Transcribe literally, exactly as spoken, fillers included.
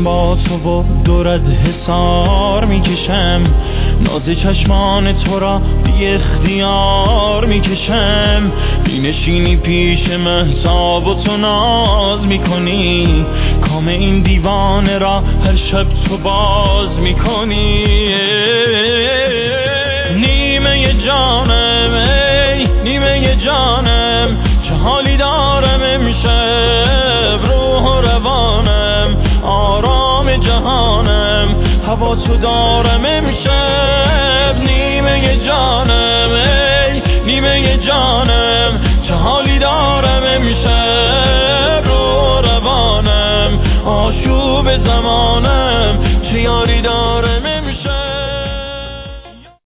با تو و دورت حسار میکشم، ناز چشمان تو را بی اختیار میکشم. بینشینی پیش مهتاب و تو ناز میکنی، کام این دیوانه را هر شب تو باز میکنی. نیمه جانم ای نیمه جانم، چه حالی دارم امشب، روح و روانم آرام جهانم، هوا تو دارم امشب. نیمه جانم